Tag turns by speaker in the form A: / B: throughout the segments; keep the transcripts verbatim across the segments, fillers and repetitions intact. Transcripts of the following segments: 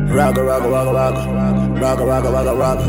A: Ragga, ragga, ragga, ragga, ragga, ragga, ragga, ragga.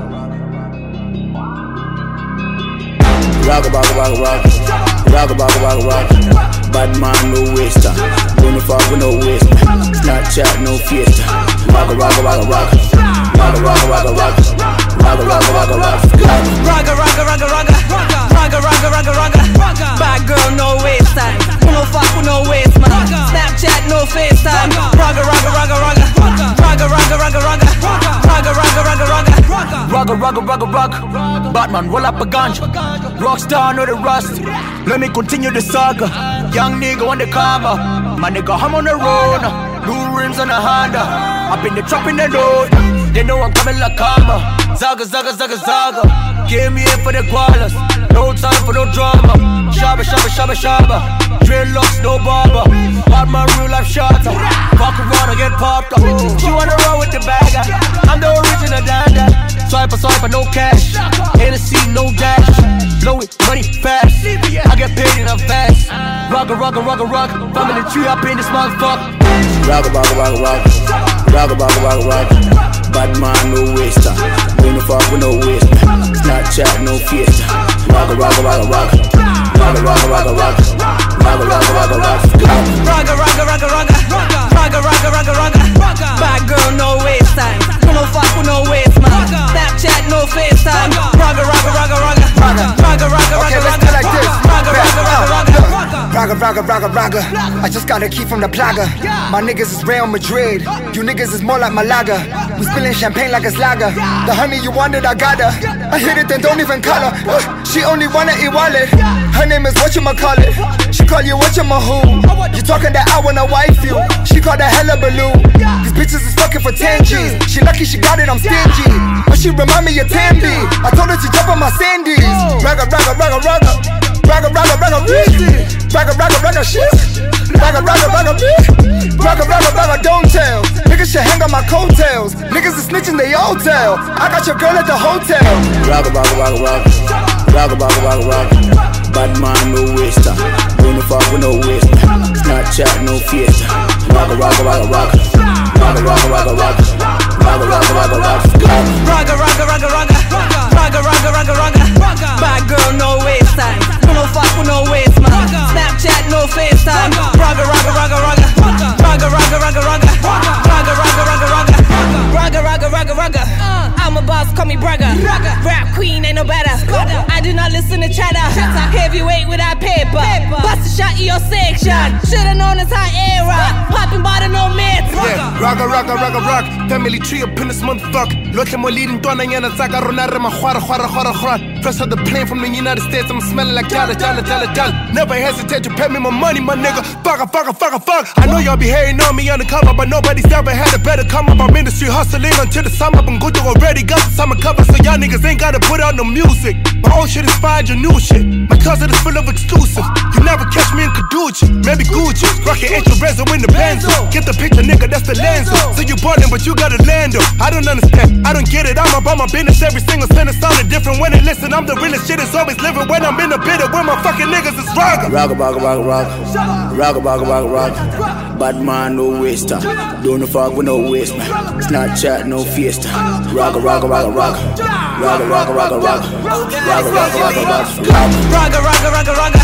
A: Ragga, ragga, ragga, ragga, ragga, ragga, ragga, ragga. Bad man, no waster. Don't fuck with no waste. Snapchat, no fiesta. Ragga, ragga, ragga, ragga. Ragga, ragga, ragga, ragga. Ragga, ragga, ragga, ragga.
B: Ragga, ragga, ragga, ragga. Ragga, ragga, ragga, ragga. Bad girl, no waste time. No fuck with no waste, man. Snapchat, no FaceTime. Ragga, ragga, ragga, ragga. Ragga, ragga, ragga, ragga. Ragga, ragga, ragga, ragga.
C: Ragga, ragga, ragga, ragga. Batman, roll up a ganja. Rockstar, know the rust. Let me continue the saga. Young nigga on the karma. My nigga, I'm on the road. New rims on the Honda. Up in the trap in the road. They know I'm coming like karma. Zaga, zaga, zaga, zaga. Give me in for the koalas. No time for no drama. Shabba, shabba, shabba, shabba. Dreadlocks, no barber. Batman, real life shotter. Fuck around and get popped up. She wanna roll with the bagger. I'm the original dada. Swipe a swipe, no cash. Hennessy, no dash. Blow it, money fast. I get paid and I'm fast. Ragga, ragga, ragga, ragga. Family tree up in this motherfucker.
A: Ragga, ragga, ragga, ragga. Ragga, ragga, ragga, ragga. Bad man, no waster. Don't fuck with no waste. Snapchat, no fiesta. Ragga, ragga, ragga, ragga. Ragga, ragga, ragga, ragga. Ragga, ragga, ragga, ragga.
B: Ragga, ragga, ragga, ragga. Ragga, ragga, ragga, ragga. Bad girl, no waste time. No fuck with no waste, man. Snapchat, no FaceTime. Ragga, ragga, ragga, ragga. Ragga, ragga, ragga, ragga.
D: Like this.
B: Ragga, ragga, ragga, ragga.
D: Ragga, ragga, ragga, ragga. I just got a key from the plaga. My niggas is Real Madrid. You niggas is more like Malaga. We spilling champagne like it's lager. The honey you wanted, I got her. I hit it, then don't even call her. Uh, she only wanna eat wallet. Her name is whatchamacallit. She call you whatchamahoo. You talking that I wanna wife you. She call that hella balloon. These bitches is fucking for ten G's. She lucky she got it, I'm stingy. But she remind me of Tandy. I told her to jump on my Sandies. Ragga, ragga, ragga, ragga. Ragga, ragga, ragga, ragga. Ragga, ragga, ragga, shit. Ragga, ragga, ragga, bitch. Ragga, ragga, ragga, don't tell. Niggas should hang on my coattails. Niggas is snitching, they all tell. I got your girl at the hotel.
A: Ragga, ragga, ragga, ragga. Ragga, ragga, ragga, ragga. Bad man, no waster. Don't fuck with no waste. Snapchat, no fiesta. Ragga, ragga, ragga, ragga. Ragga, ragga, ragga, ragga. Ragga, ragga, ragga, ragga.
B: Ragga, ragga, ragga, ragga. Ragga, ragga, ragga, ragga. Bad girl, no waste time. No fuck with no waste, man. Snapchat, no FaceTime. Ragga, ragga, ragga, ragga. Ragga, ragga, ragga, ragga. Ragga, ragga, ragga, ragga. Ragga, ragga, ragga, ragga. I'm a boss, call me bragga. Rap queen, ain't no better. I do not listen to chatter. Heavyweight without paper. Bust a shot in your section. Shoulda known it's hot era. Popping bottle, no mitts.
E: Yeah, ragga, ragga, ragga, ragga. Family tree up in this motherfucker. Look at my leading dona yana zaga ronare ma khwara khwara khwara khwara. Fresh off the plane from the United States, I'm smelling like jala jala jala jala. Never hesitate to pay me my money, my nigga. Fuck a fuck a fuck a fuck. I know y'all be hating on me undercover, but nobody's ever had a better come up. I'm in the street hustling until the summer. I'm good to already got the summer cover, so y'all niggas ain't gotta put out no music. My old shit inspired your new shit. My closet is full of exclusives. You never catch me in Caducci, maybe Gucci. Rockin' extra rezo in the Benzo. Get the picture, nigga, that's the Lenzo. So you ballin', but you gotta land up. I don't understand, I don't get it. I'm about my business, every single sentence sounded different. When they listen, I'm the realest shit is always living. When I'm in the bitter, where my fucking niggas is ragga.
A: Ragga, ragga, ragga, ragga. Ragga, ragga, ragga, ragga. Bad man, no waster. Don't fuck with no waste, man. Snapchat, no fiesta. Ragga, ragga, ragga, ragga. Ragga, ragga, ragga, ragga. Ragga, ragga, ragga, ragga.
B: Ragga, ragga, ragga, ragga.